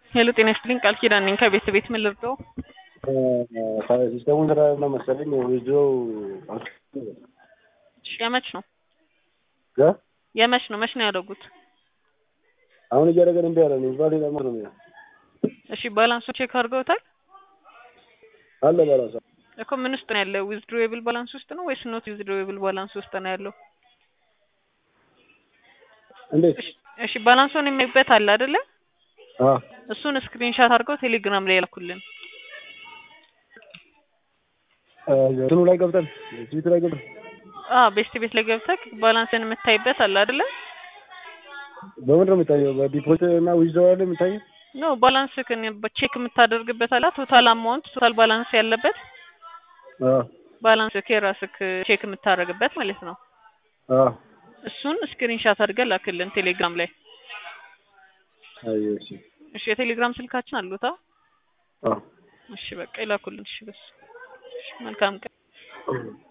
ሄሎ ጤና ይስጥልኝ ቃል ኪዳን ነኝ ከቤት ቤት ምን ልርዳው? ሲስተሙን ተራራ መሰለኝ ወይዘው የመች ነው ጋ የመች ነው መች ነው ያደረጉት? አሁን እያደረገን እንዴ ያለው ነው ባሌ ለማለት ነው። እሺ ባላንሱን ቼክ አድርገውታል? አለ ባላንስ እኮ ምን ውስጥ ነው ያለው? ዊዝድሮዌብል ባላንስ ውስጥ ነው ወይስ ኖት ዊዝድሮዌብል ባላንስ ውስጥ ነው ያለው? እንዴት? እሺ ባላንሱን የሚበት አለ አይደለ? እሱን ስክሪንሻት አድርገው ቴሌግራም ላይ ላኩልን። እንትኑ ላይ ገብተን ትዊት ላይ ገብተን ቤስት ቤት ላይ ገብተህ ባላንስን የምታይበት አለ አይደለ? በምንድን ነው የሚታየው? በዲፖዚት እና ዊዝድሮው ላይ የሚታየው? ኖ ባላንስ ከነ ቼክ የምታደርግበት አለ ቶታል አማውንት ቶታል ባላንስ ያለበት ባላንስ ከራስክ ቼክ የምታደርግበት ማለት ነው። እሱን ስክሪንሻት አድርገህ ላክልን ቴሌግራም ላይ። አይሽ እሺ የቴሌግራም ስልካችን አሉታ? እሺ በቃ ይላኩልን። እሺ በስ መልካም ቀን